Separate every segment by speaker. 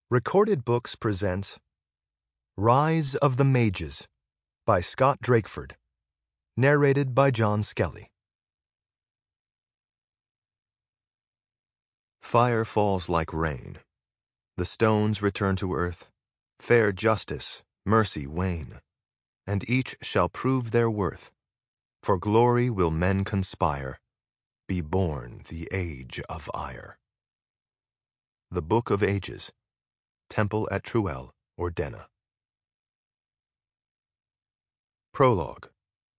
Speaker 1: Recorded Books presents Rise of the Mages by Scott Drakeford, narrated by John Skelly. Fire falls like rain. The stones return to earth. Fair justice, mercy wane, and each shall prove their worth. For glory will men conspire. Be born the age of ire. The Book of Ages. Temple at Truel, Ordenna. Prologue.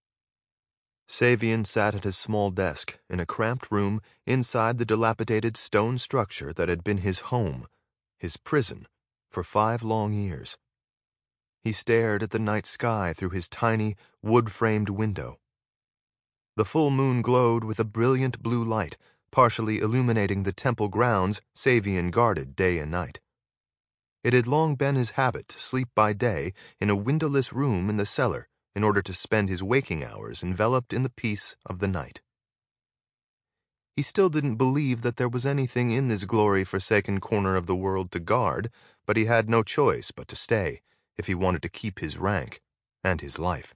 Speaker 1: Savian sat at his small desk in a cramped room inside the dilapidated stone structure that had been his home, his prison, for 5 long years. He stared at the night sky through his tiny, wood-framed window. The full moon glowed with a brilliant blue light, partially illuminating the temple grounds Savian guarded day and night. It had long been his habit to sleep by day in a windowless room in the cellar in order to spend his waking hours enveloped in the peace of the night. He still didn't believe that there was anything in this glory-forsaken corner of the world to guard, but he had no choice but to stay if he wanted to keep his rank and his life.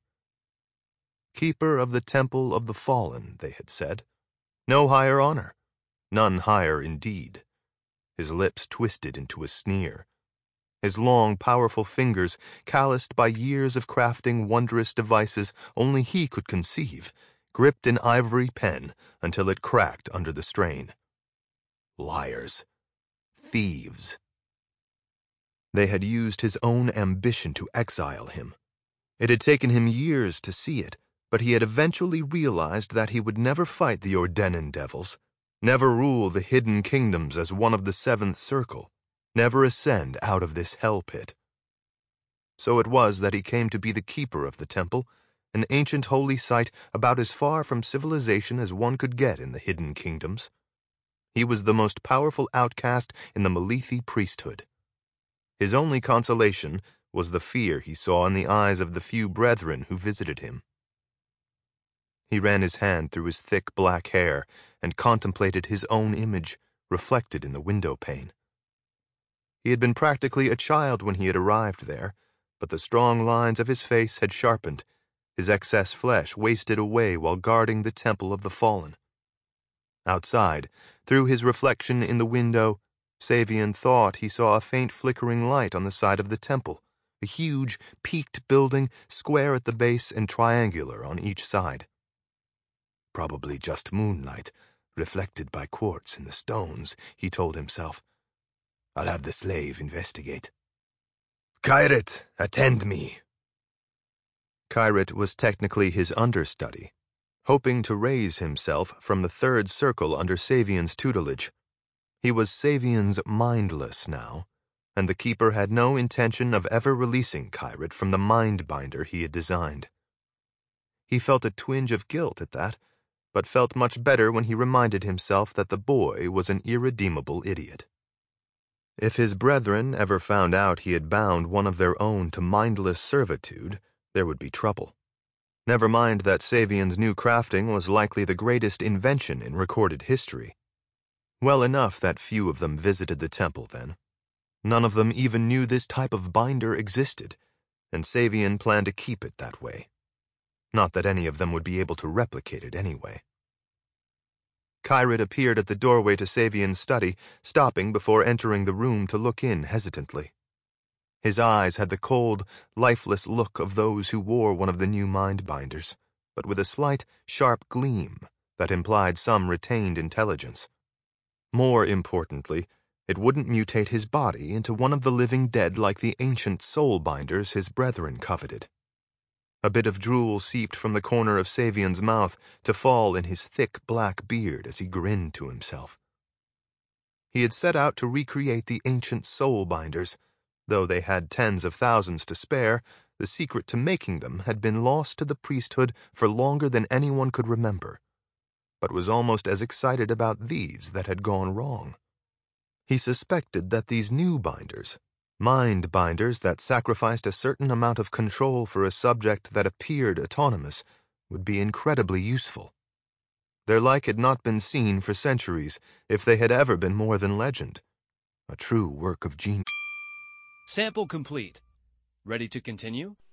Speaker 1: Keeper of the Temple of the Fallen, they had said. No higher honor. None higher indeed. His lips twisted into a sneer. His long, powerful fingers, calloused by years of crafting wondrous devices only he could conceive, gripped an ivory pen until it cracked under the strain. Liars. Thieves. They had used his own ambition to exile him. It had taken him years to see it, but he had eventually realized that he would never fight the Ordennan devils, never rule the hidden kingdoms as one of the Seventh Circle, never ascend out of this hell pit. So it was that he came to be the keeper of the temple, an ancient holy site about as far from civilization as one could get in the hidden kingdoms. He was the most powerful outcast in the Malithi priesthood. His only consolation was the fear he saw in the eyes of the few brethren who visited him. He ran his hand through his thick black hair and contemplated his own image reflected in the window pane. He had been practically a child when he had arrived there, but the strong lines of his face had sharpened, his excess flesh wasted away while guarding the Temple of the Fallen. Outside, through his reflection in the window, Savian thought he saw a faint flickering light on the side of the temple, a huge, peaked building, square at the base and triangular on each side. Probably just moonlight, reflected by quartz in the stones, he told himself. I'll have the slave investigate. Kyrat, attend me. Kyrat was technically his understudy, hoping to raise himself from the third circle under Savian's tutelage. He was Savian's mindless now, and the keeper had no intention of ever releasing Kyrat from the mind-binder he had designed. He felt a twinge of guilt at that, but felt much better when he reminded himself that the boy was an irredeemable idiot. If his brethren ever found out he had bound one of their own to mindless servitude, there would be trouble. Never mind that Savian's new crafting was likely the greatest invention in recorded history. Well enough that few of them visited the temple then. None of them even knew this type of binder existed, and Savian planned to keep it that way. Not that any of them would be able to replicate it anyway. Kyrat appeared at the doorway to Savian's study, stopping before entering the room to look in hesitantly. His eyes had the cold, lifeless look of those who wore one of the new mind-binders, but with a slight, sharp gleam that implied some retained intelligence. More importantly, it wouldn't mutate his body into one of the living dead like the ancient soul-binders his brethren coveted. A bit of drool seeped from the corner of Savian's mouth to fall in his thick black beard as he grinned to himself. He had set out to recreate the ancient soul-binders. Though they had tens of thousands to spare, the secret to making them had been lost to the priesthood for longer than anyone could remember, but was almost as excited about these that had gone wrong. He suspected that these new binders, mind-binders that sacrificed a certain amount of control for a subject that appeared autonomous, would be incredibly useful. Their like had not been seen for centuries, if they had ever been more than legend. A true work of genius.
Speaker 2: Sample complete. Ready to continue?